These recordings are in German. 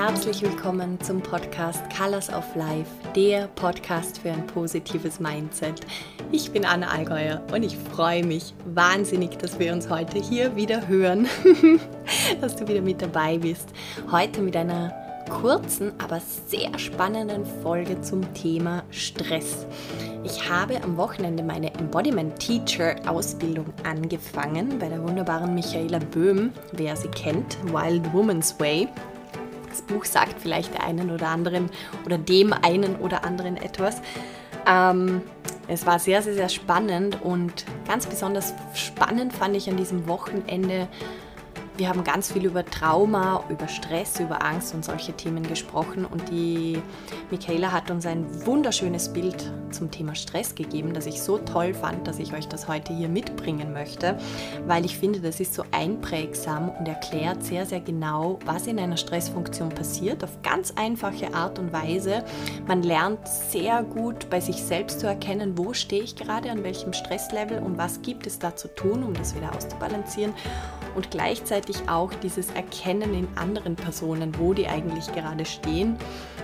herzlich willkommen zum Podcast Colors of Life, der Podcast für ein positives Mindset. Ich bin Anna Allgäuer und ich freue mich wahnsinnig, dass wir uns heute hier wieder hören, dass du wieder mit dabei bist. Heute mit einer kurzen, aber sehr spannenden Folge zum Thema Stress. Ich habe am Wochenende meine Embodiment Teacher Ausbildung angefangen bei der wunderbaren Michaela Böhm, wer sie kennt, Wild Woman's Way. Das Buch sagt vielleicht der einen oder anderen oder dem einen oder anderen etwas. Es war sehr, sehr, sehr spannend und ganz besonders spannend fand ich an diesem Wochenende, wir haben ganz viel über Trauma, über Stress, über Angst und solche Themen gesprochen und die Michaela hat uns ein wunderschönes Bild zum Thema Stress gegeben, das ich so toll fand, dass ich euch das heute hier mitbringen möchte, weil ich finde, das ist so einprägsam und erklärt sehr, sehr genau, was in einer Stressfunktion passiert, auf ganz einfache Art und Weise. Man lernt sehr gut bei sich selbst zu erkennen, wo stehe ich gerade, an welchem Stresslevel und was gibt es da zu tun, um das wieder auszubalancieren. Und gleichzeitig auch dieses Erkennen in anderen Personen, wo die eigentlich gerade stehen,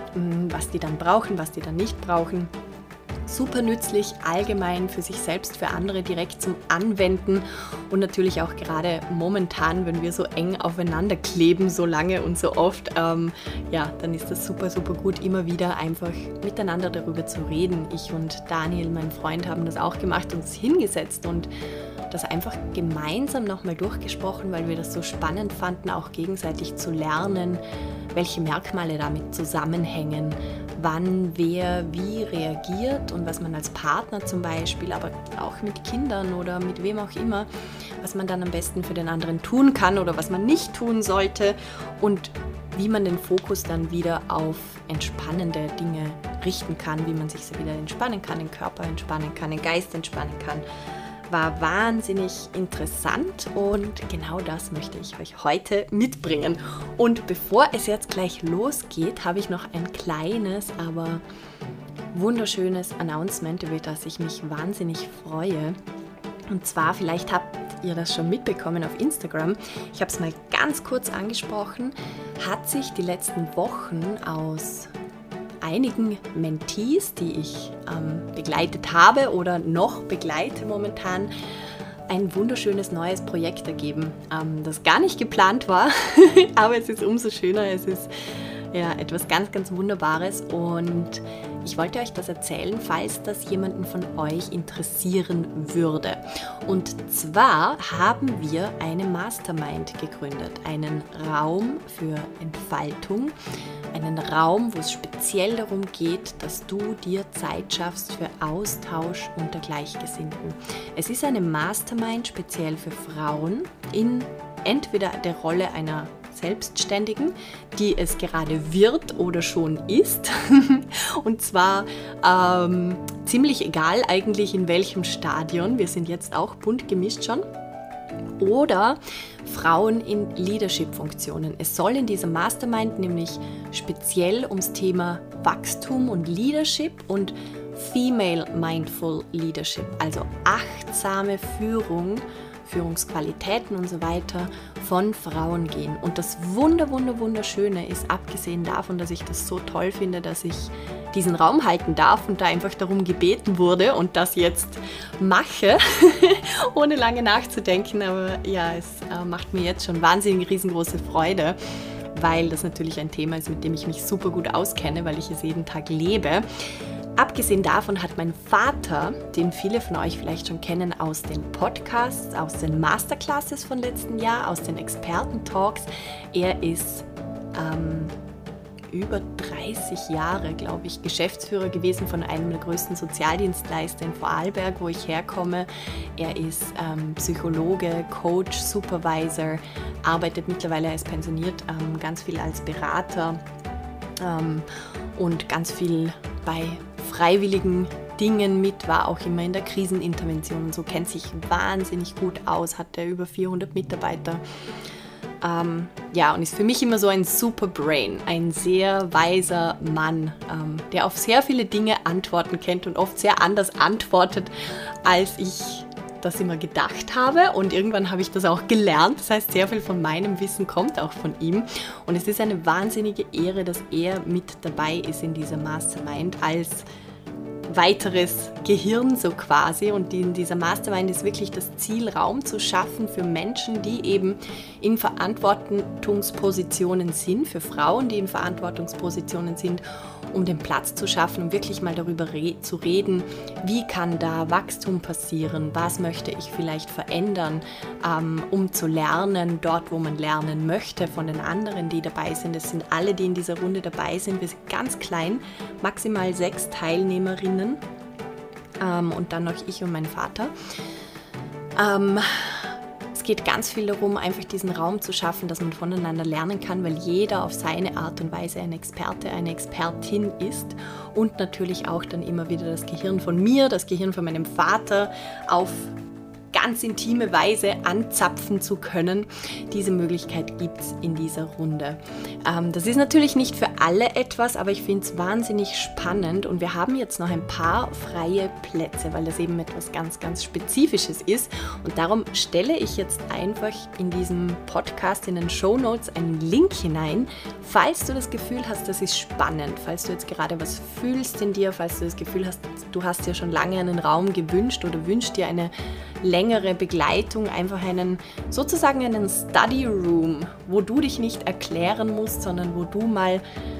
was die dann brauchen, was die dann nicht brauchen. Super nützlich, allgemein für sich selbst, für andere direkt zum Anwenden und natürlich auch gerade momentan, wenn wir so eng aufeinander kleben, so lange und so oft, dann ist das super, super gut, immer wieder einfach miteinander darüber zu reden. Ich und Daniel, mein Freund, haben das auch gemacht, uns hingesetzt und das einfach gemeinsam nochmal durchgesprochen, weil wir das so spannend fanden, auch gegenseitig zu lernen, welche Merkmale damit zusammenhängen, wann wer wie reagiert und was man als Partner zum Beispiel, aber auch mit Kindern oder mit wem auch immer, was man dann am besten für den anderen tun kann oder was man nicht tun sollte und wie man den Fokus dann wieder auf entspannende Dinge richten kann, wie man sich so wieder entspannen kann, den Körper entspannen kann, den Geist entspannen kann. War wahnsinnig interessant und genau das möchte ich euch heute mitbringen. Und bevor es jetzt gleich losgeht, habe ich noch ein kleines, aber wunderschönes Announcement, über das ich mich wahnsinnig freue. Und zwar, vielleicht habt ihr das schon mitbekommen auf Instagram, ich habe es mal ganz kurz angesprochen, hat sich die letzten Wochen aus einigen Mentees, die ich begleitet habe oder noch begleite momentan, ein wunderschönes neues Projekt ergeben, das gar nicht geplant war, aber es ist umso schöner, es ist etwas ganz, ganz Wunderbares und ich wollte euch das erzählen, falls das jemanden von euch interessieren würde. Und zwar haben wir eine Mastermind gegründet, einen Raum für Entfaltung, einen Raum, wo es speziell darum geht, dass du dir Zeit schaffst für Austausch unter Gleichgesinnten. Es ist eine Mastermind speziell für Frauen in entweder der Rolle einer Selbstständigen, die es gerade wird oder schon ist. Und zwar ziemlich egal eigentlich in welchem Stadion. Wir sind jetzt auch bunt gemischt schon. Oder Frauen in Leadership-Funktionen. Es soll in dieser Mastermind nämlich speziell ums Thema Wachstum und Leadership und Female Mindful Leadership, also achtsame Führung, Führungsqualitäten und so weiter von Frauen gehen. Und das Wunderschöne ist, abgesehen davon, dass ich das so toll finde, dass ich diesen Raum halten darf und da einfach darum gebeten wurde und das jetzt mache, ohne lange nachzudenken. Aber ja, es macht mir jetzt schon wahnsinnig riesengroße Freude, weil das natürlich ein Thema ist, mit dem ich mich super gut auskenne, weil ich es jeden Tag lebe. Abgesehen davon hat mein Vater, den viele von euch vielleicht schon kennen aus den Podcasts, aus den Masterclasses von letzten Jahr, aus den Experten-Talks, er ist über 30 Jahre, glaube ich, Geschäftsführer gewesen von einem der größten Sozialdienstleister in Vorarlberg, wo ich herkomme. Er ist Psychologe, Coach, Supervisor, arbeitet mittlerweile, er ist pensioniert, ganz viel als Berater und ganz viel bei freiwilligen Dingen mit, war auch immer in der Krisenintervention und so, kennt sich wahnsinnig gut aus, hat er über 400 Mitarbeiter. Und ist für mich immer so ein Superbrain, ein sehr weiser Mann, der auf sehr viele Dinge Antworten kennt und oft sehr anders antwortet, als ich das immer gedacht habe und irgendwann habe ich das auch gelernt. Das heißt, sehr viel von meinem Wissen kommt auch von ihm und es ist eine wahnsinnige Ehre, dass er mit dabei ist in dieser Mastermind als weiteres Gehirn so quasi, und in dieser Mastermind ist wirklich das Ziel, Raum zu schaffen für Menschen, die eben in Verantwortungspositionen sind, für Frauen, die in Verantwortungspositionen sind, um den Platz zu schaffen, um wirklich mal darüber zu reden, wie kann da Wachstum passieren, was möchte ich vielleicht verändern, um zu lernen, dort wo man lernen möchte von den anderen, die dabei sind. Es sind alle, die in dieser Runde dabei sind. Wir sind ganz klein, maximal 6 Teilnehmerinnen und dann noch ich und mein Vater. Es geht ganz viel darum, einfach diesen Raum zu schaffen, dass man voneinander lernen kann, weil jeder auf seine Art und Weise ein Experte, eine Expertin ist und natürlich auch dann immer wieder das Gehirn von mir, das Gehirn von meinem Vater auf ganz intime Weise anzapfen zu können. Diese Möglichkeit gibt es in dieser Runde. Das ist natürlich nicht für alle etwas, aber ich finde es wahnsinnig spannend und wir haben jetzt noch ein paar freie Plätze, weil das eben etwas ganz, ganz Spezifisches ist und darum stelle ich jetzt einfach in diesem Podcast, in den Shownotes einen Link hinein, falls du das Gefühl hast, das ist spannend, falls du jetzt gerade was fühlst in dir, falls du das Gefühl hast, du hast dir schon lange einen Raum gewünscht oder wünschst dir eine längere Begleitung, einfach sozusagen einen Study Room, wo du dich nicht erklären musst, sondern wo du mal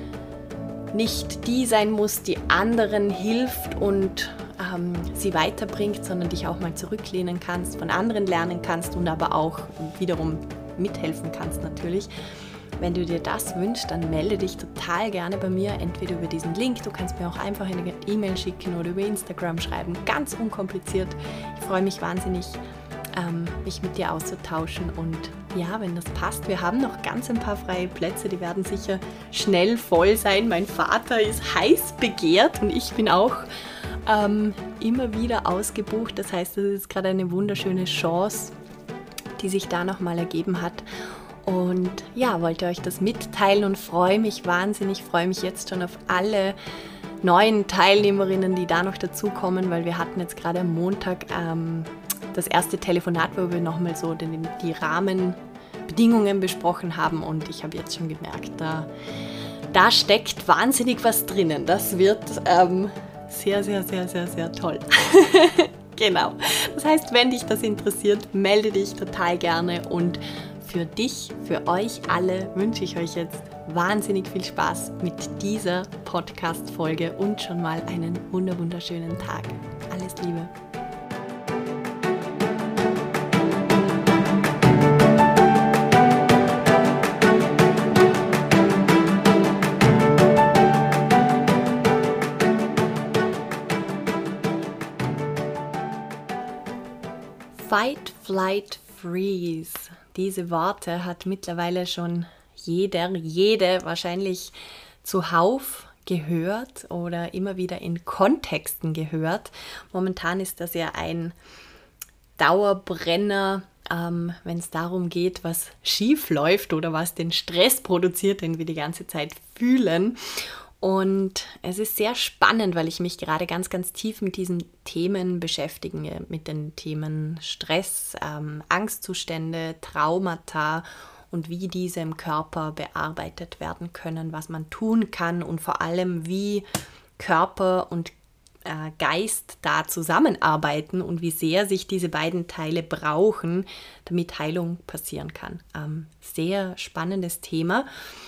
nicht die sein musst, die anderen hilft und sie weiterbringt, sondern dich auch mal zurücklehnen kannst, von anderen lernen kannst und aber auch wiederum mithelfen kannst natürlich. Wenn du dir das wünschst, dann melde dich total gerne bei mir, entweder über diesen Link, du kannst mir auch einfach eine E-Mail schicken oder über Instagram schreiben, ganz unkompliziert. Ich freue mich wahnsinnig, mich mit dir auszutauschen und ja, wenn das passt, wir haben noch ganz ein paar freie Plätze, die werden sicher schnell voll sein. Mein Vater ist heiß begehrt und ich bin auch immer wieder ausgebucht, das heißt, das ist gerade eine wunderschöne Chance, die sich da nochmal ergeben hat. Und ja, wollte euch das mitteilen und freue mich wahnsinnig, freue mich jetzt schon auf alle neuen Teilnehmerinnen, die da noch dazukommen, weil wir hatten jetzt gerade am Montag das erste Telefonat, wo wir nochmal so die Rahmenbedingungen besprochen haben und ich habe jetzt schon gemerkt, da steckt wahnsinnig was drinnen. Das wird sehr, sehr, sehr, sehr, sehr toll. Genau. Das heißt, wenn dich das interessiert, melde dich total gerne und für dich, für euch alle wünsche ich euch jetzt wahnsinnig viel Spaß mit dieser Podcast-Folge und schon mal einen wunderschönen Tag. Alles Liebe. Fight, Flight, Freeze. Diese Worte hat mittlerweile schon jede wahrscheinlich zuhauf gehört oder immer wieder in Kontexten gehört. Momentan ist das ja ein Dauerbrenner, wenn es darum geht, was schief läuft oder was den Stress produziert, den wir die ganze Zeit fühlen. Und es ist sehr spannend, weil ich mich gerade ganz, ganz tief mit diesen Themen beschäftige, mit den Themen Stress, Angstzustände, Traumata und wie diese im Körper bearbeitet werden können, was man tun kann und vor allem, wie Körper und Geist da zusammenarbeiten und wie sehr sich diese beiden Teile brauchen, damit Heilung passieren kann. Sehr spannendes Thema.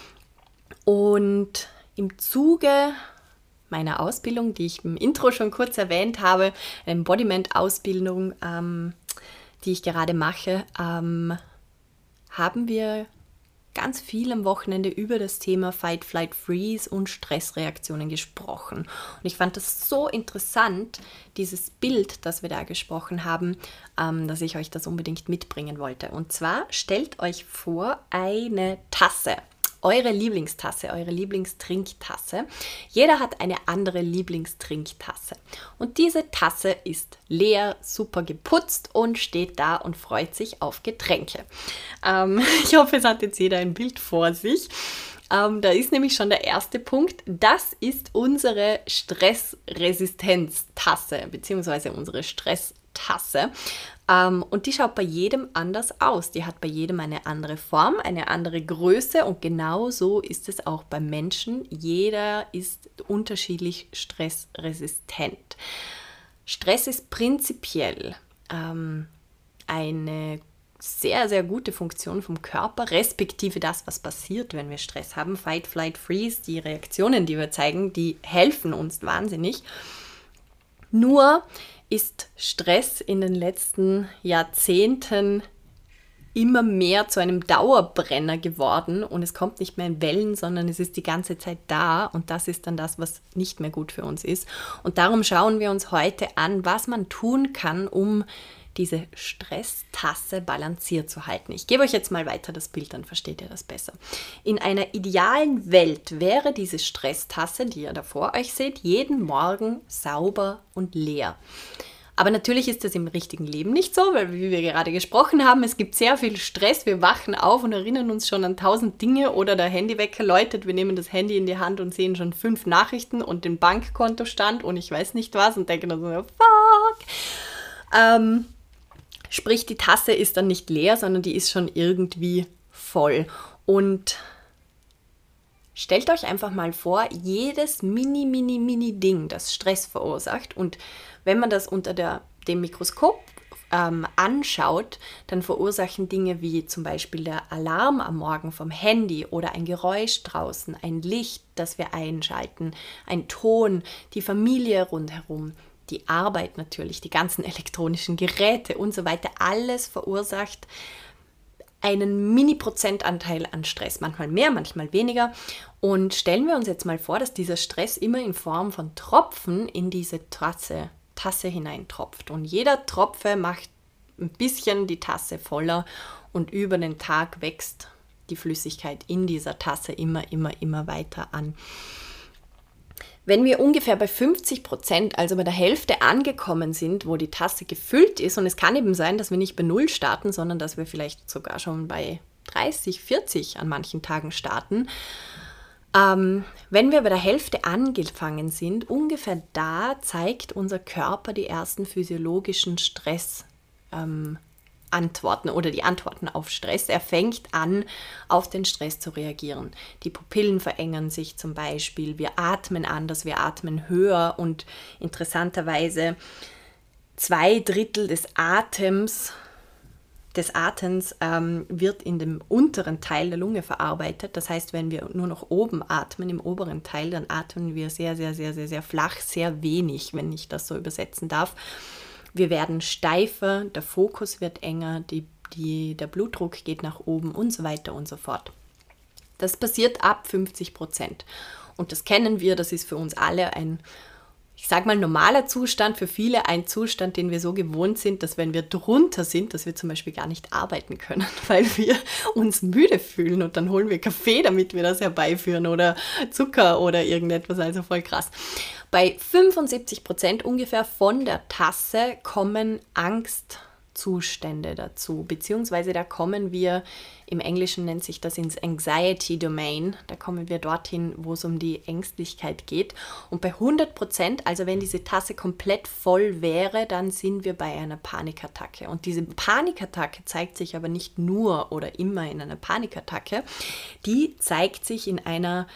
Und im Zuge meiner Ausbildung, die ich im Intro schon kurz erwähnt habe, eine Embodiment-Ausbildung, die ich gerade mache, haben wir ganz viel am Wochenende über das Thema Fight, Flight, Freeze und Stressreaktionen gesprochen. Und ich fand das so interessant, dieses Bild, das wir da gesprochen haben, dass ich euch das unbedingt mitbringen wollte. Und zwar stellt euch vor eine Tasse. Eure Lieblingstasse, eure Lieblingstrinktasse. Jeder hat eine andere Lieblingstrinktasse. Und diese Tasse ist leer, super geputzt und steht da und freut sich auf Getränke. Ich hoffe, es hat jetzt jeder ein Bild vor sich. Da ist nämlich schon der erste Punkt. Das ist unsere Stressresistenztasse, beziehungsweise unsere Stresstasse. Tasse. Und die schaut bei jedem anders aus. Die hat bei jedem eine andere Form, eine andere Größe und genau so ist es auch beim Menschen. Jeder ist unterschiedlich stressresistent. Stress ist prinzipiell eine sehr, sehr gute Funktion vom Körper, respektive das, was passiert, wenn wir Stress haben. Fight, Flight, Freeze, die Reaktionen, die wir zeigen, die helfen uns wahnsinnig. Nur ist Stress in den letzten Jahrzehnten immer mehr zu einem Dauerbrenner geworden und es kommt nicht mehr in Wellen, sondern es ist die ganze Zeit da und das ist dann das, was nicht mehr gut für uns ist. Und darum schauen wir uns heute an, was man tun kann, um diese Stresstasse balanciert zu halten. Ich gebe euch jetzt mal weiter das Bild, dann versteht ihr das besser. In einer idealen Welt wäre diese Stresstasse, die ihr da vor euch seht, jeden Morgen sauber und leer. Aber natürlich ist das im richtigen Leben nicht so, weil wie wir gerade gesprochen haben, es gibt sehr viel Stress. Wir wachen auf und erinnern uns schon an 1000 Dinge oder der Handywecker läutet. Wir nehmen das Handy in die Hand und sehen schon 5 Nachrichten und den Bankkontostand und ich weiß nicht was und denken dann so, fuck. Sprich, die Tasse ist dann nicht leer, sondern die ist schon irgendwie voll. Und stellt euch einfach mal vor, jedes mini Ding, das Stress verursacht und wenn man das unter dem Mikroskop anschaut, dann verursachen Dinge wie zum Beispiel der Alarm am Morgen vom Handy oder ein Geräusch draußen, ein Licht, das wir einschalten, ein Ton, die Familie rundherum, die Arbeit natürlich, die ganzen elektronischen Geräte und so weiter, alles verursacht einen Mini-Prozentanteil an Stress, manchmal mehr, manchmal weniger. Und stellen wir uns jetzt mal vor, dass dieser Stress immer in Form von Tropfen in diese Tasse hineintropft. Und jeder Tropfe macht ein bisschen die Tasse voller und über den Tag wächst die Flüssigkeit in dieser Tasse immer weiter an. Wenn wir ungefähr bei 50%, also bei der Hälfte angekommen sind, wo die Tasse gefüllt ist, und es kann eben sein, dass wir nicht bei 0 starten, sondern dass wir vielleicht sogar schon bei 30, 40 an manchen Tagen starten, wenn wir bei der Hälfte angefangen sind, ungefähr da zeigt unser Körper die ersten physiologischen Antworten oder die Antworten auf Stress. Er fängt an, auf den Stress zu reagieren. Die Pupillen verengern sich zum Beispiel, wir atmen anders, wir atmen höher und interessanterweise 2/3 des Atems wird in dem unteren Teil der Lunge verarbeitet. Das heißt, wenn wir nur noch oben atmen, im oberen Teil, dann atmen wir sehr, sehr, sehr, sehr, sehr flach, sehr wenig, wenn ich das so übersetzen darf. Wir werden steifer, der Fokus wird enger, der Blutdruck geht nach oben und so weiter und so fort. Das passiert ab 50%. Und das kennen wir, das ist für uns alle ein, ich sage mal, normaler Zustand, für viele ein Zustand, den wir so gewohnt sind, dass wenn wir drunter sind, dass wir zum Beispiel gar nicht arbeiten können, weil wir uns müde fühlen und dann holen wir Kaffee, damit wir das herbeiführen oder Zucker oder irgendetwas, also voll krass. Bei 75% ungefähr von der Tasse kommen Angstzustände dazu, beziehungsweise da kommen wir, im Englischen nennt sich das ins Anxiety Domain, da kommen wir dorthin, wo es um die Ängstlichkeit geht. Und bei 100%, also wenn diese Tasse komplett voll wäre, dann sind wir bei einer Panikattacke. Und diese Panikattacke zeigt sich aber nicht nur oder immer in einer Panikattacke, die zeigt sich in einer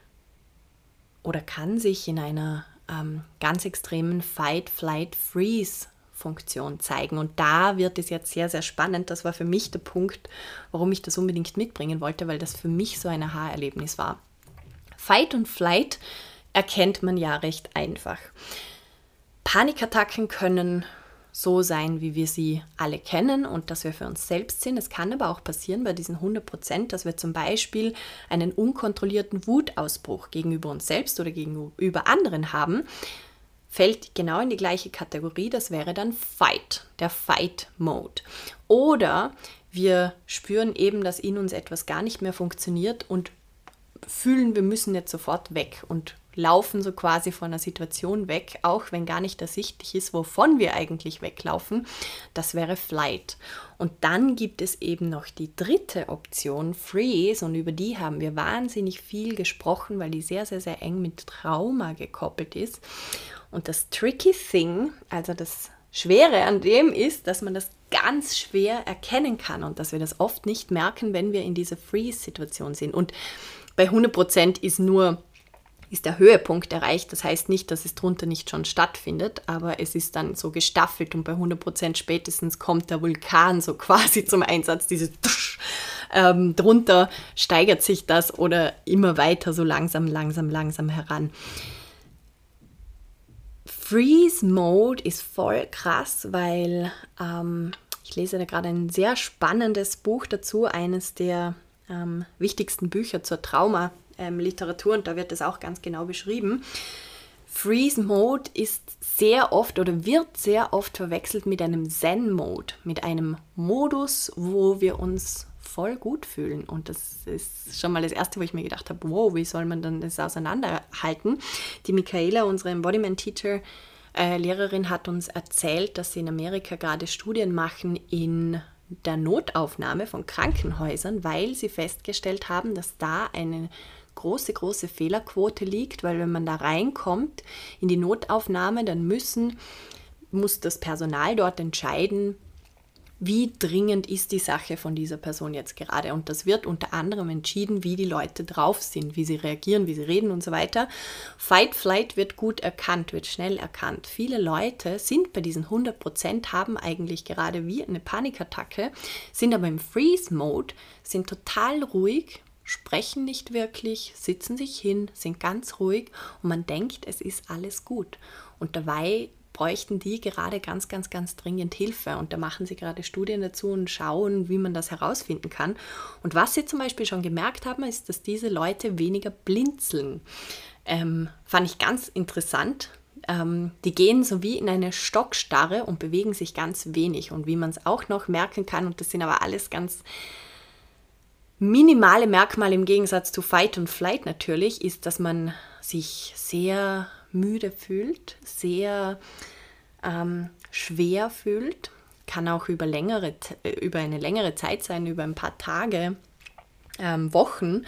oder kann sich in einer ganz extremen Fight, Flight, Freeze Funktion zeigen. Und da wird es jetzt sehr, sehr spannend. Das war für mich der Punkt, warum ich das unbedingt mitbringen wollte, weil das für mich so ein Aha-Erlebnis war. Fight und Flight erkennt man ja recht einfach. Panikattacken können so sein, wie wir sie alle kennen und dass wir für uns selbst sind. Es kann aber auch passieren bei diesen 100%, dass wir zum Beispiel einen unkontrollierten Wutausbruch gegenüber uns selbst oder gegenüber anderen haben, fällt genau in die gleiche Kategorie, das wäre dann Fight, der Fight-Mode. Oder wir spüren eben, dass in uns etwas gar nicht mehr funktioniert und fühlen, wir müssen jetzt sofort weg und laufen so quasi von einer Situation weg, auch wenn gar nicht ersichtlich ist, wovon wir eigentlich weglaufen. Das wäre Flight. Und dann gibt es eben noch die dritte Option, Freeze, und über die haben wir wahnsinnig viel gesprochen, weil die sehr, sehr eng mit Trauma gekoppelt ist. Und das Tricky Thing, also das Schwere an dem ist, dass man das ganz schwer erkennen kann und dass wir das oft nicht merken, wenn wir in dieser Freeze-Situation sind. Und bei 100% ist der Höhepunkt erreicht. Das heißt nicht, dass es drunter nicht schon stattfindet, aber es ist dann so gestaffelt und bei 100% spätestens kommt der Vulkan so quasi zum Einsatz. Drunter steigert sich das oder immer weiter so langsam heran. Freeze Mode ist voll krass, weil ich lese da gerade ein sehr spannendes Buch dazu, eines der wichtigsten Bücher zur Trauma-Literatur und da wird das auch ganz genau beschrieben. Freeze Mode ist sehr oft oder wird sehr oft verwechselt mit einem Zen Mode, mit einem Modus, wo wir uns voll gut fühlen. Und das ist schon mal das Erste, wo ich mir gedacht habe, wow, wie soll man dann das auseinanderhalten? Die Michaela, unsere Embodiment-Teacher, Lehrerin, hat uns erzählt, dass sie in Amerika gerade Studien machen in der Notaufnahme von Krankenhäusern, weil sie festgestellt haben, dass da eine große Fehlerquote liegt, weil wenn man da reinkommt in die Notaufnahme, dann muss das Personal dort entscheiden, wie dringend ist die Sache von dieser Person jetzt gerade. Und das wird unter anderem entschieden, wie die Leute drauf sind, wie sie reagieren, wie sie reden und so weiter. Fight, Flight wird gut erkannt, wird schnell erkannt. Viele Leute sind bei diesen 100%, haben eigentlich gerade wie eine Panikattacke, sind aber im Freeze-Mode, sind total ruhig, sprechen nicht wirklich, sitzen sich hin, sind ganz ruhig und man denkt, es ist alles gut. Und dabei bräuchten die gerade ganz dringend Hilfe und da machen sie gerade Studien dazu und schauen, wie man das herausfinden kann. Und was sie zum Beispiel schon gemerkt haben, ist, dass diese Leute weniger blinzeln. Fand ich ganz interessant. Die gehen so wie in eine Stockstarre und bewegen sich ganz wenig. Und wie man es auch noch merken kann, und das sind aber alles ganz minimale Merkmale im Gegensatz zu Fight und Flight natürlich, ist, dass man sich sehr müde fühlt, sehr schwer fühlt, kann auch über eine längere Zeit sein, über ein paar Tage, Wochen,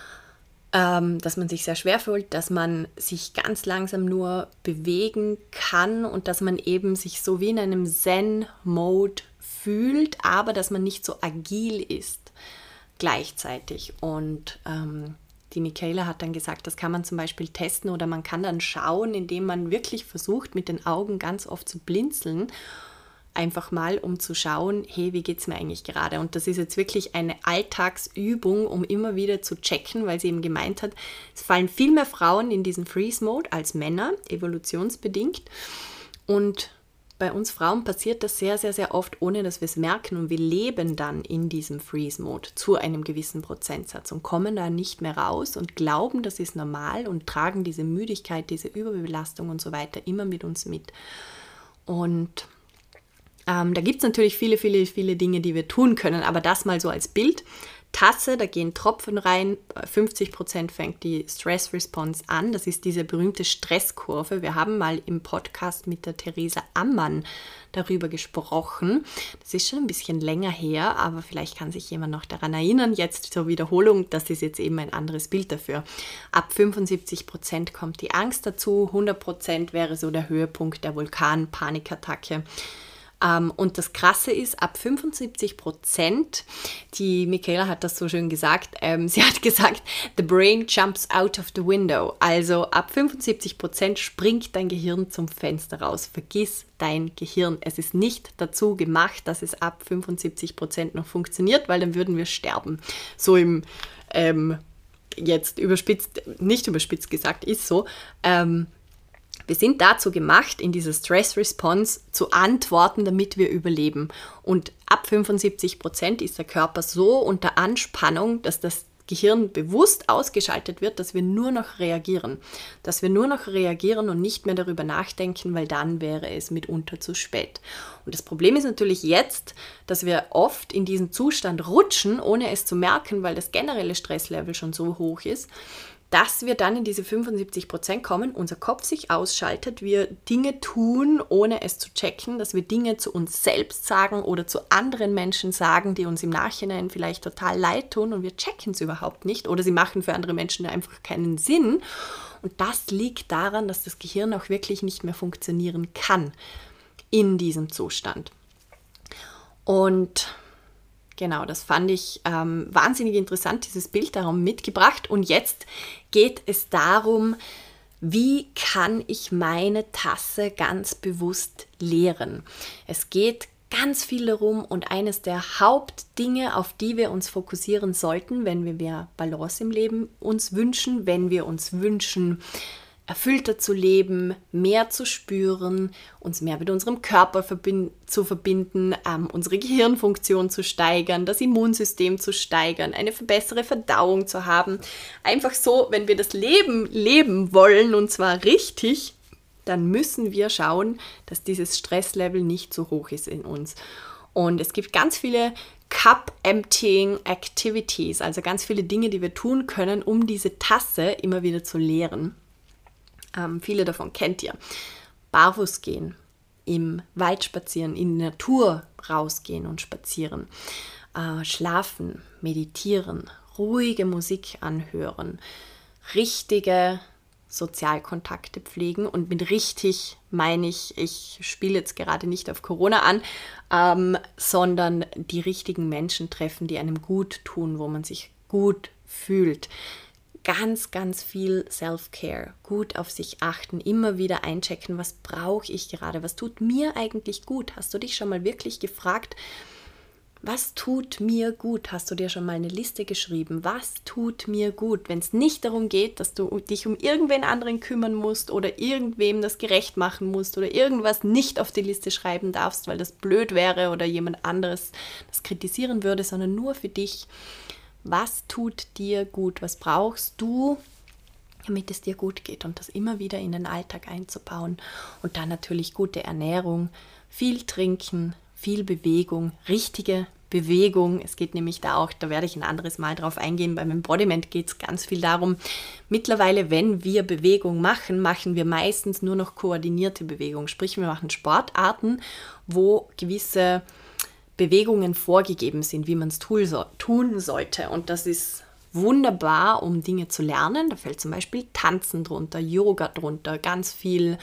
dass man sich sehr schwer fühlt, dass man sich ganz langsam nur bewegen kann und dass man eben sich so wie in einem Zen-Mode fühlt, aber dass man nicht so agil ist gleichzeitig. Und die Michaela hat dann gesagt, das kann man zum Beispiel testen oder man kann dann schauen, indem man wirklich versucht, mit den Augen ganz oft zu blinzeln, einfach mal, um zu schauen, hey, wie geht es mir eigentlich gerade? Und das ist jetzt wirklich eine Alltagsübung, um immer wieder zu checken, weil sie eben gemeint hat, es fallen viel mehr Frauen in diesen Freeze-Mode als Männer, evolutionsbedingt. Und bei uns Frauen passiert das sehr oft, ohne dass wir es merken und wir leben dann in diesem Freeze-Mode zu einem gewissen Prozentsatz und kommen da nicht mehr raus und glauben, das ist normal und tragen diese Müdigkeit, diese Überbelastung und so weiter immer mit uns mit. Und da gibt es natürlich viele Dinge, die wir tun können, aber das mal so als Bild. Tasse, da gehen Tropfen rein, 50% fängt die Stress-Response an. Das ist diese berühmte Stresskurve. Wir haben mal im Podcast mit der Theresa Ammann darüber gesprochen. Das ist schon ein bisschen länger her, aber vielleicht kann sich jemand noch daran erinnern. Jetzt zur Wiederholung, das ist jetzt eben ein anderes Bild dafür. Ab 75% kommt die Angst dazu, 100% wäre so der Höhepunkt der Vulkan-Panikattacke. Und das Krasse ist, ab 75%, die Michaela hat das so schön gesagt, sie hat gesagt, the brain jumps out of the window. Also ab 75% springt dein Gehirn zum Fenster raus. Vergiss dein Gehirn. Es ist nicht dazu gemacht, dass es ab 75% noch funktioniert, weil dann würden wir sterben. So im, jetzt nicht überspitzt gesagt, ist so, wir sind dazu gemacht, in dieser Stress-Response zu antworten, damit wir überleben. Und ab 75% ist der Körper so unter Anspannung, dass das Gehirn bewusst ausgeschaltet wird, dass wir nur noch reagieren. Dass wir nur noch reagieren und nicht mehr darüber nachdenken, weil dann wäre es mitunter zu spät. Und das Problem ist natürlich jetzt, dass wir oft in diesen Zustand rutschen, ohne es zu merken, weil das generelle Stresslevel schon so hoch ist, dass wir dann in diese 75% kommen, unser Kopf sich ausschaltet, wir Dinge tun, ohne es zu checken, dass wir Dinge zu uns selbst sagen oder zu anderen Menschen sagen, die uns im Nachhinein vielleicht total leid tun und wir checken es überhaupt nicht oder sie machen für andere Menschen einfach keinen Sinn. Und das liegt daran, dass das Gehirn auch wirklich nicht mehr funktionieren kann. in diesem Zustand. Und genau, das fand ich wahnsinnig interessant, dieses Bild darum mitgebracht. Und jetzt geht es darum, wie kann ich meine Tasse ganz bewusst leeren? Es geht ganz viel darum und eines der Hauptdinge, auf die wir uns fokussieren sollten, wenn wir mehr Balance im Leben uns wünschen, wenn wir uns wünschen, erfüllter zu leben, mehr zu spüren, uns mehr mit unserem Körper zu verbinden, unsere Gehirnfunktion zu steigern, das Immunsystem zu steigern, eine bessere Verdauung zu haben. Einfach so, wenn wir das Leben leben wollen und zwar richtig, dann müssen wir schauen, dass dieses Stresslevel nicht so hoch ist in uns. Und es gibt ganz viele Cup-Emptying Activities, also ganz viele Dinge, die wir tun können, um diese Tasse immer wieder zu leeren. Viele davon kennt ihr. Barfuß gehen, im Wald spazieren, in die Natur rausgehen und spazieren, schlafen, meditieren, ruhige Musik anhören, richtige Sozialkontakte pflegen. Und mit richtig meine ich spiele jetzt gerade nicht auf Corona an, sondern die richtigen Menschen treffen, die einem gut tun, wo man sich gut fühlt. Ganz, ganz viel Self-Care, gut auf sich achten, immer wieder einchecken, was brauche ich gerade, was tut mir eigentlich gut? Hast du dich schon mal wirklich gefragt, was tut mir gut? Hast du dir schon mal eine Liste geschrieben? Was tut mir gut? Wenn es nicht darum geht, dass du dich um irgendwen anderen kümmern musst oder irgendwem das gerecht machen musst oder irgendwas nicht auf die Liste schreiben darfst, weil das blöd wäre oder jemand anderes das kritisieren würde, sondern nur für dich. Was tut dir gut? Was brauchst du, damit es dir gut geht? Und das immer wieder in den Alltag einzubauen. Und dann natürlich gute Ernährung, viel trinken, viel Bewegung, richtige Bewegung. Es geht nämlich da werde ich ein anderes Mal drauf eingehen, beim Embodiment geht es ganz viel darum, mittlerweile, wenn wir Bewegung machen, machen wir meistens nur noch koordinierte Bewegung. Sprich, wir machen Sportarten, wo gewisse Bewegungen vorgegeben sind, wie man es tun sollte. Und das ist wunderbar, um Dinge zu lernen. Da fällt zum Beispiel Tanzen drunter, Yoga drunter, ganz viel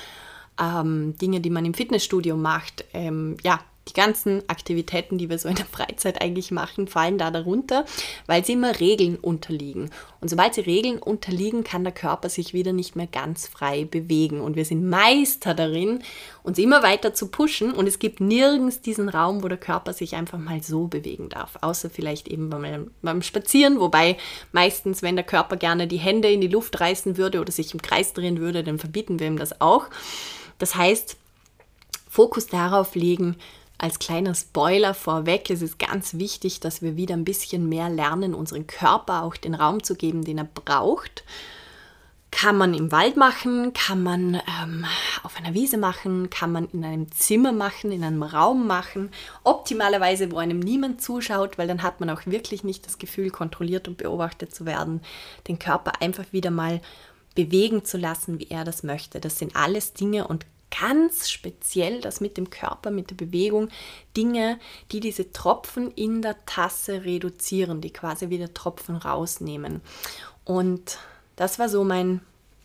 Dinge, die man im Fitnessstudio macht. Die ganzen Aktivitäten, die wir so in der Freizeit eigentlich machen, fallen da darunter, weil sie immer Regeln unterliegen. Und sobald sie Regeln unterliegen, kann der Körper sich wieder nicht mehr ganz frei bewegen. Und wir sind Meister darin, uns immer weiter zu pushen. Und es gibt nirgends diesen Raum, wo der Körper sich einfach mal so bewegen darf. Außer vielleicht eben beim Spazieren. Wobei meistens, wenn der Körper gerne die Hände in die Luft reißen würde oder sich im Kreis drehen würde, dann verbieten wir ihm das auch. Das heißt, Fokus darauf legen. Als kleiner Spoiler vorweg, es ist ganz wichtig, dass wir wieder ein bisschen mehr lernen, unseren Körper auch den Raum zu geben, den er braucht. Kann man im Wald machen, kann man auf einer Wiese machen, kann man in einem Zimmer machen, in einem Raum machen. Optimalerweise, wo einem niemand zuschaut, weil dann hat man auch wirklich nicht das Gefühl, kontrolliert und beobachtet zu werden. Den Körper einfach wieder mal bewegen zu lassen, wie er das möchte. Das sind alles Dinge und ganz speziell das mit dem Körper, mit der Bewegung, Dinge, die diese Tropfen in der Tasse reduzieren, die quasi wieder Tropfen rausnehmen. Und das war so mein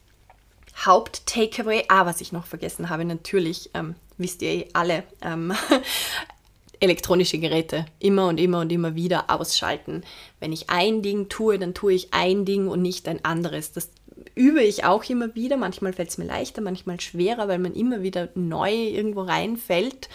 Haupt-Takeaway. Was ich noch vergessen habe, natürlich, wisst ihr alle, elektronische Geräte immer und immer und immer wieder ausschalten. Wenn ich ein Ding tue, dann tue ich ein Ding und nicht ein anderes. Das übe ich auch immer wieder. Manchmal fällt es mir leichter, manchmal schwerer, weil man immer wieder neu irgendwo reinfällt.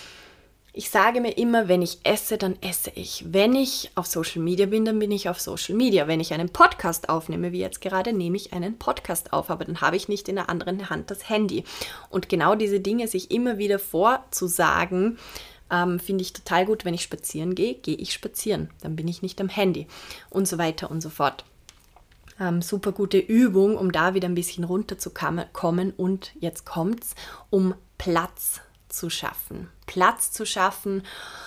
Ich sage mir immer, wenn ich esse, dann esse ich. Wenn ich auf Social Media bin, dann bin ich auf Social Media. Wenn ich einen Podcast aufnehme, wie jetzt gerade, nehme ich einen Podcast auf, aber dann habe ich nicht in der anderen Hand das Handy. Und genau diese Dinge sich immer wieder vorzusagen, finde ich total gut. Wenn ich spazieren gehe, gehe ich spazieren. Dann bin ich nicht am Handy und so weiter und so fort. Super gute Übung, um da wieder ein bisschen runterzukommen und jetzt kommt's, um Platz zu schaffen. Platz zu schaffen,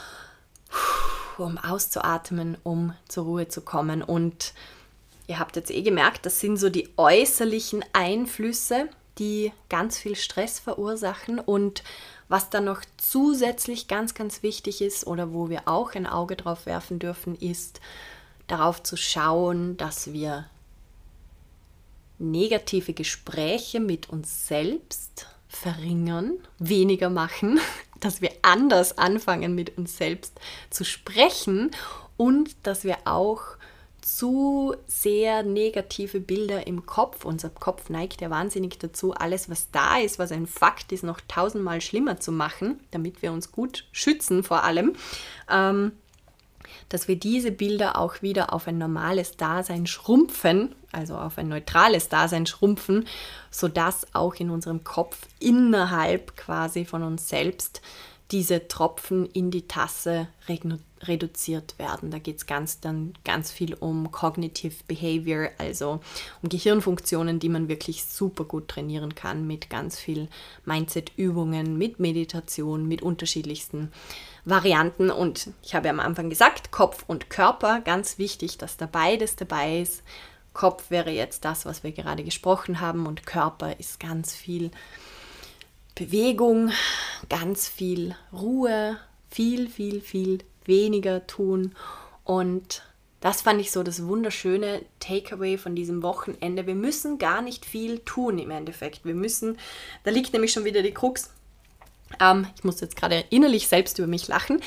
um auszuatmen, um zur Ruhe zu kommen. Und ihr habt jetzt gemerkt, das sind so die äußerlichen Einflüsse, die ganz viel Stress verursachen. Und was dann noch zusätzlich ganz, ganz wichtig ist oder wo wir auch ein Auge drauf werfen dürfen, ist darauf zu schauen, dass wir negative Gespräche mit uns selbst verringern, weniger machen, dass wir anders anfangen, mit uns selbst zu sprechen und dass wir auch zu sehr negative Bilder im Kopf, unser Kopf neigt ja wahnsinnig dazu, alles, was da ist, was ein Fakt ist, noch 1000-mal schlimmer zu machen, damit wir uns gut schützen vor allem, dass wir diese Bilder auch wieder auf ein normales Dasein schrumpfen, also auf ein neutrales Dasein schrumpfen, sodass auch in unserem Kopf innerhalb quasi von uns selbst diese Tropfen in die Tasse reduziert werden. Da geht es ganz viel um Cognitive Behavior, also um Gehirnfunktionen, die man wirklich super gut trainieren kann mit ganz viel Mindset-Übungen, mit Meditation, mit unterschiedlichsten Varianten. Und ich habe ja am Anfang gesagt, Kopf und Körper, ganz wichtig, dass da beides dabei ist. Kopf wäre jetzt das, was wir gerade gesprochen haben, und Körper ist ganz viel Bewegung, ganz viel Ruhe, viel weniger tun. Und das fand ich so das wunderschöne Takeaway von diesem Wochenende. Wir müssen gar nicht viel tun im Endeffekt. Da liegt nämlich schon wieder die Krux. Ich muss jetzt gerade innerlich selbst über mich lachen.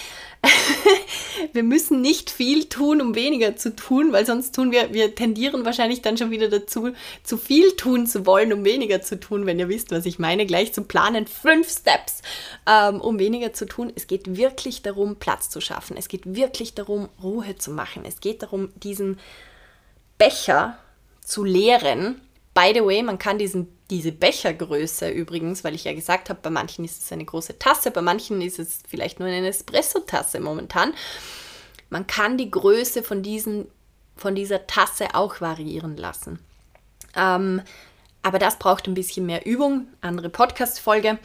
Wir müssen nicht viel tun, um weniger zu tun, weil sonst wir tendieren wahrscheinlich dann schon wieder dazu, zu viel tun zu wollen, um weniger zu tun, wenn ihr wisst, was ich meine, gleich zu planen, 5 Steps, um weniger zu tun. Es geht wirklich darum, Platz zu schaffen. Es geht wirklich darum, Ruhe zu machen. Es geht darum, diesen Becher zu leeren. By the way, man kann diese Bechergröße übrigens, weil ich ja gesagt habe, bei manchen ist es eine große Tasse, bei manchen ist es vielleicht nur eine Espresso-Tasse momentan. Man kann die Größe von dieser Tasse auch variieren lassen. Aber das braucht ein bisschen mehr Übung, andere Podcast-Folge.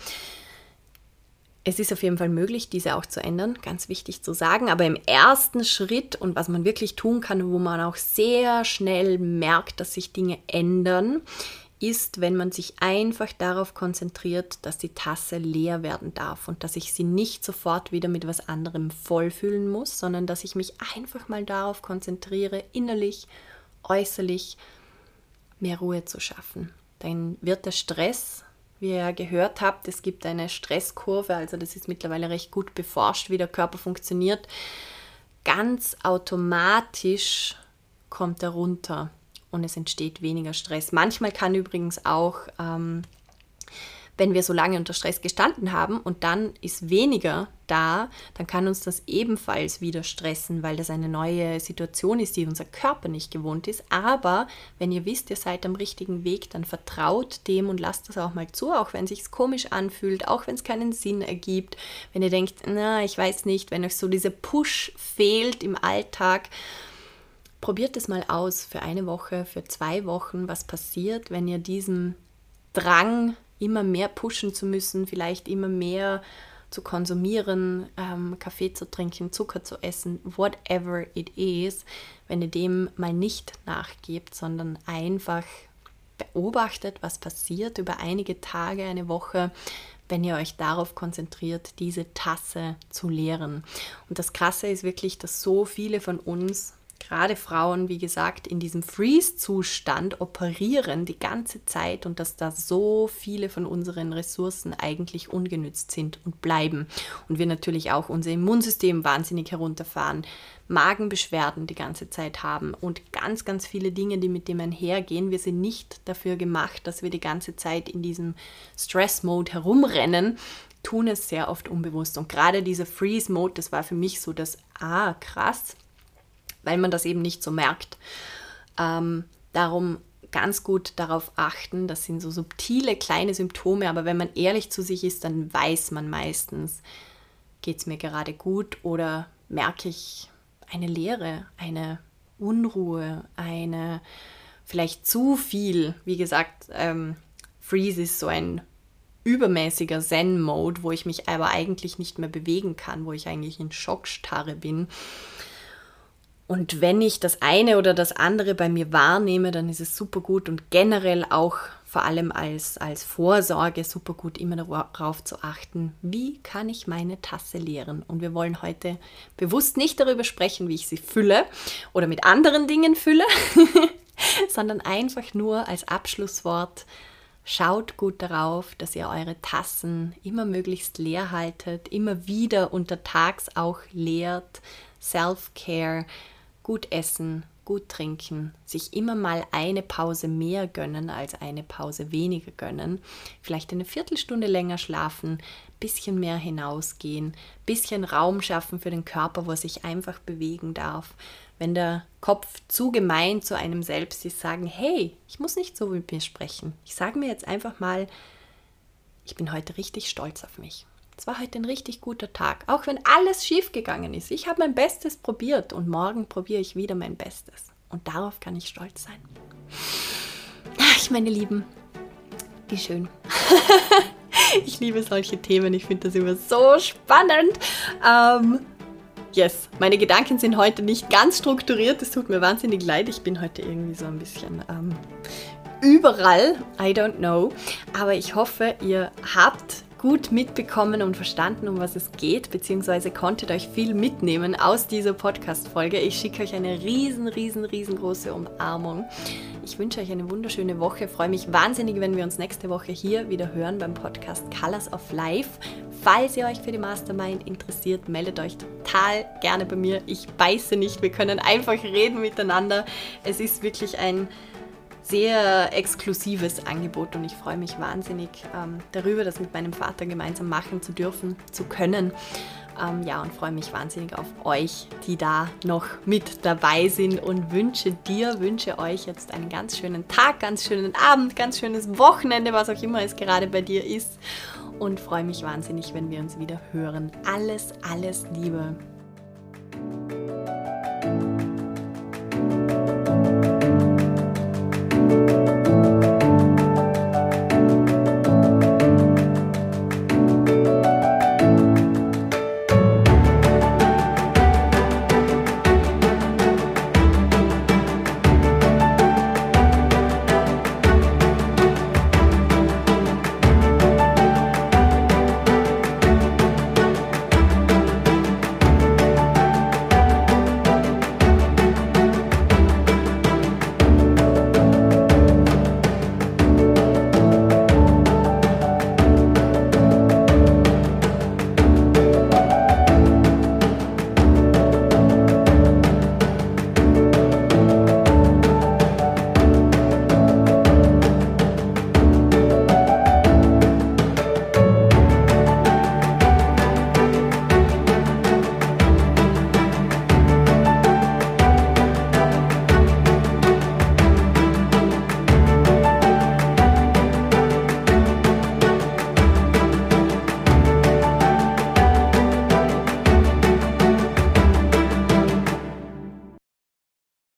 Es ist auf jeden Fall möglich, diese auch zu ändern, ganz wichtig zu sagen. Aber im ersten Schritt und was man wirklich tun kann, wo man auch sehr schnell merkt, dass sich Dinge ändern, ist, wenn man sich einfach darauf konzentriert, dass die Tasse leer werden darf und dass ich sie nicht sofort wieder mit was anderem vollfüllen muss, sondern dass ich mich einfach mal darauf konzentriere, innerlich, äußerlich mehr Ruhe zu schaffen. Dann wird der Stress, wie ihr ja gehört habt, es gibt eine Stresskurve, also das ist mittlerweile recht gut beforscht, wie der Körper funktioniert. Ganz automatisch kommt er runter und es entsteht weniger Stress. Manchmal kann übrigens auch, wenn wir so lange unter Stress gestanden haben und dann ist weniger da, dann kann uns das ebenfalls wieder stressen, weil das eine neue Situation ist, die unser Körper nicht gewohnt ist. Aber wenn ihr wisst, ihr seid am richtigen Weg, dann vertraut dem und lasst das auch mal zu, auch wenn es sich komisch anfühlt, auch wenn es keinen Sinn ergibt. Wenn ihr denkt, na, ich weiß nicht, wenn euch so dieser Push fehlt im Alltag, probiert es mal aus für eine Woche, für 2 Wochen, was passiert, wenn ihr diesem Drang, immer mehr pushen zu müssen, vielleicht immer mehr zu konsumieren, Kaffee zu trinken, Zucker zu essen, whatever it is, wenn ihr dem mal nicht nachgebt, sondern einfach beobachtet, was passiert über einige Tage, eine Woche, wenn ihr euch darauf konzentriert, diese Tasse zu leeren. Und das Krasse ist wirklich, dass so viele von uns, gerade Frauen, wie gesagt, in diesem Freeze-Zustand operieren die ganze Zeit und dass da so viele von unseren Ressourcen eigentlich ungenützt sind und bleiben. Und wir natürlich auch unser Immunsystem wahnsinnig herunterfahren, Magenbeschwerden die ganze Zeit haben und ganz, ganz viele Dinge, die mit dem einhergehen. Wir sind nicht dafür gemacht, dass wir die ganze Zeit in diesem Stress-Mode herumrennen, tun es sehr oft unbewusst. Und gerade dieser Freeze-Mode, das war für mich so das, krass, weil man das eben nicht so merkt. Darum ganz gut darauf achten, das sind so subtile kleine Symptome, aber wenn man ehrlich zu sich ist, dann weiß man meistens, geht es mir gerade gut oder merke ich eine Leere, eine Unruhe, eine vielleicht zu viel. Wie gesagt, Freeze ist so ein übermäßiger Zen-Mode, wo ich mich aber eigentlich nicht mehr bewegen kann, wo ich eigentlich in Schockstarre bin. Und wenn ich das eine oder das andere bei mir wahrnehme, dann ist es super gut und generell auch vor allem als Vorsorge super gut, immer darauf zu achten, wie kann ich meine Tasse leeren. Und wir wollen heute bewusst nicht darüber sprechen, wie ich sie fülle oder mit anderen Dingen fülle, sondern einfach nur als Abschlusswort, Schaut gut darauf, dass ihr eure Tassen immer möglichst leer haltet, immer wieder untertags auch leert. Self-Care, gut essen, gut trinken, sich immer mal eine Pause mehr gönnen als eine Pause weniger gönnen, vielleicht eine Viertelstunde länger schlafen, bisschen mehr hinausgehen, bisschen Raum schaffen für den Körper, wo er sich einfach bewegen darf. Wenn der Kopf zu gemein zu einem selbst ist, sagen, hey, ich muss nicht so mit mir sprechen. Ich sage mir jetzt einfach mal, ich bin heute richtig stolz auf mich. Es war heute ein richtig guter Tag, auch wenn alles schief gegangen ist. Ich habe mein Bestes probiert und morgen probiere ich wieder mein Bestes. Und darauf kann ich stolz sein. Ach, meine Lieben, wie schön. Ich liebe solche Themen, ich finde das immer so spannend. Yes, meine Gedanken sind heute nicht ganz strukturiert, es tut mir wahnsinnig leid, ich bin heute irgendwie so ein bisschen überall, I don't know, aber ich hoffe, ihr habt gut mitbekommen und verstanden, um was es geht, beziehungsweise konntet euch viel mitnehmen aus dieser Podcast-Folge. Ich schicke euch eine riesengroße Umarmung. Ich wünsche euch eine wunderschöne Woche, freue mich wahnsinnig, wenn wir uns nächste Woche hier wieder hören beim Podcast Colors of Life. Falls ihr euch für die Mastermind interessiert, meldet euch total gerne bei mir. Ich beiße nicht, wir können einfach reden miteinander. Es ist wirklich ein sehr exklusives Angebot und ich freue mich wahnsinnig darüber, das mit meinem Vater gemeinsam machen zu dürfen, zu können. Und freue mich wahnsinnig auf euch, die da noch mit dabei sind und wünsche euch jetzt einen ganz schönen Tag, ganz schönen Abend, ganz schönes Wochenende, was auch immer es gerade bei dir ist und freue mich wahnsinnig, wenn wir uns wieder hören. Alles Liebe.